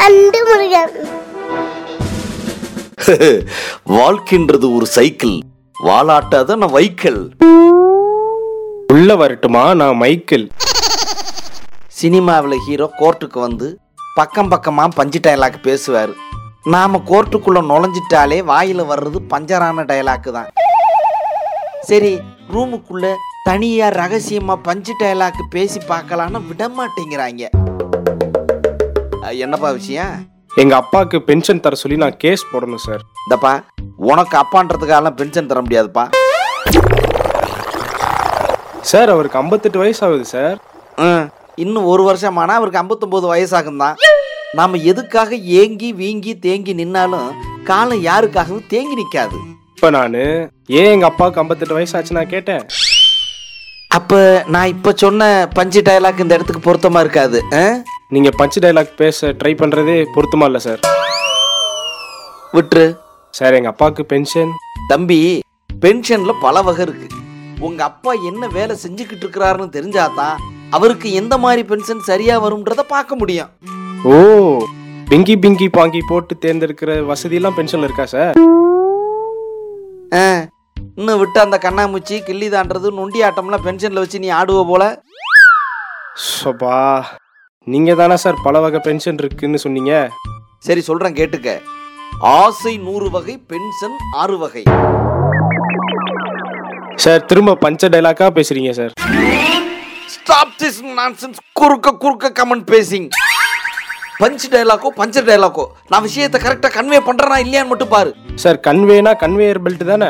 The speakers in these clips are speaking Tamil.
அண்டு முருகன். வாழ்க்கின்றது ஒரு சைக்கிள், வாலாட்டாத நான் வைக்கல். உள்ள வரட்டுமா நான் மைக்கேல். சினிமாவில் ஹீரோ கோர்ட்டுக்கு வந்து பக்கம் பக்கமாக பஞ்சு டைலாக் பேசுவார். நாம் கோர்ட்டுக்குள்ளே நுழைஞ்சிட்டாலே வாயில் வர்றது பஞ்சரான டைலாக்கு தான். சரி, ரூமுக்குள்ளே தனியாக ரகசியமாக பஞ்சு டைலாக்கு பேசி பார்க்கலான்னு விட மாட்டேங்கிறாங்க. என்னப்பா விஷயம்? எங்க அப்பாவுக்கு பென்ஷன் தர சொல்லி நான் கேஸ் போடணும் சார். இந்தப்பா, உனக்கு அப்பான்றதுக்காகலாம் பென்ஷன் தர முடியாதுப்பா. சார் அவருக்கு 58 வயசு ஆகுது சார். இன்னும் ஒரு வருஷமானா அவருக்கு 59 வயசாகும் தான். நாம் எதுக்காக ஏங்கி வீங்கி தேங்கி நின்னாலும் காலம் யாருக்காகவும் தேங்கி நிற்காது. இப்ப நான் ஏன் எங்க அப்பாவுக்கு 58 வயசு ஆச்சு நான் கேட்டேன். அப்போ நான் இப்போ சொன்ன பஞ்சு டைலாக் இந்த இடத்துக்கு பொருத்தமாக இருக்காது. நீங்க பஞ்சு டைலாக் பேச ட்ரை பண்றதே பொருத்தமா இல்லை சார். விட்டுரு சார். எங்க அப்பாவுக்கு பென்ஷன். தம்பி, பென்ஷன்ல பல வகை இருக்கு. உங்க அப்பா என்ன வேலை செஞ்சுக்கிட்டு இருக்கிறாருன்னு தெரிஞ்சாதான் அவருக்கு எந்த மாதிரி பென்ஷன் சரியா வரும்ன்றத பார்க்க முடியும். ஓ, பிங்கி பிங்கி பாங்கி போட்டு தேர்ந்தெடுக்கிற வசதி எல்லாம் பென்ஷன்ல இருக்கா சார்? இன்னும் விட்டு அந்த கண்ணாமூச்சி கிள்ளி தாண்டது நொண்டி ஆட்டம்லாம் பென்ஷன்ல வச்சு நீ ஆடுவ போல. சோபா, நீங்க தானே சார் பல வகை பென்ஷன் இருக்குன்னு சொன்னீங்க. சரி சொல்றேன் கேட்டுக்க. ஆசை 100 வகை, பென்ஷன் 6 வகை. சார் திரும்ப பஞ்ச டைலாக்கா பேசுறீங்க சார். Stop this nonsense. குறுக்க கமெண்ட் பேசிங். பஞ்ச் டைலாக்கோ பஞ்சர் டைலாக்கோ நான் விஷயத்தை கரெக்டா கன்வே பண்றேனா இல்லையான்னு மட்டும் பாரு. சார் கன்வேனா கன்வேயர் பெல்ட் தானே?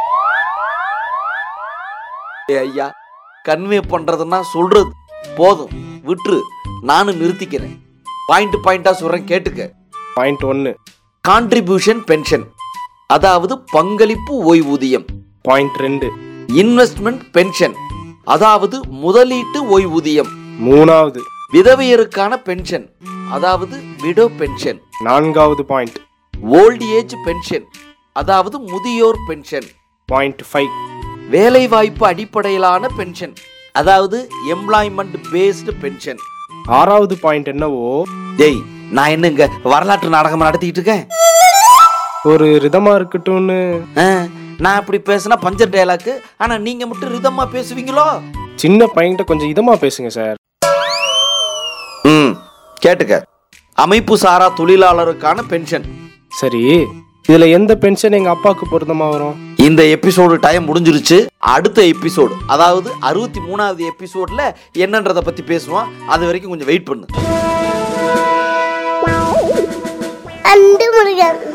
ஐயா, கன்வே பண்றதுன்னா சொல்றது போதும், விட்டுரு. நானும் நிறுத்திக்கிறேன். பாயிண்டா சொல்றேன் கேட்டுக்க. பாயிண்ட் 1, கான்ட்ரிபியூஷன் பென்ஷன், அதாவது பங்களிப்பு ஓய்வூதியம். பாயிண்ட் 2, இன்வெஸ்ட்மெண்ட் பென்ஷன், அதாவது முதலீட்டு ஓய்வூதியம். 3வது, விதவையருக்கான பென்ஷன், அதாவது விடோ பென்ஷன். 4வது பாயிண்ட், ஓல்ட் ஏஜ் பென்ஷன், அதாவது முதியோர் பென்ஷன். பாயிண்ட் 5, வேலைவாய்ப்பு அடிப்படையிலான பென்ஷன், அதாவது எம்ப்ளாய்மெண்ட் பேஸ்டு பென்ஷன். 6வது பாயிண்ட் என்னவோ? டேய், நான் என்ன இங்க வரலாற்று நாடகம் நடத்திட்டு இருக்கேன்? ஒரு ரிதமா இருக்கட்டும்னு. நான் அப்படி பேசினா பஞ்சர் டயலாக்கு, ஆனா நீங்க மட்டும் ரிதமா பேசுவீங்களோ? சின்ன பையன்கிட்ட கொஞ்சம் இதமா பேசுங்க சார். கேட்டுக்க. அமைப்பு சாரா தொழிலாளருக்கான பென்ஷன். சரி, இதுல எந்த பென்ஷன் எங்க அப்பாவுக்கு பொருத்தமா வரும்? இந்த எபிசோடு டைம் முடிஞ்சிருச்சு. அடுத்த எபிசோடு, அதாவது 63வது எபிசோட்ல என்னன்றத பத்தி பேசுவோம். அது வரைக்கும் கொஞ்சம் வெயிட் பண்ணு. அண்டு முருகன்.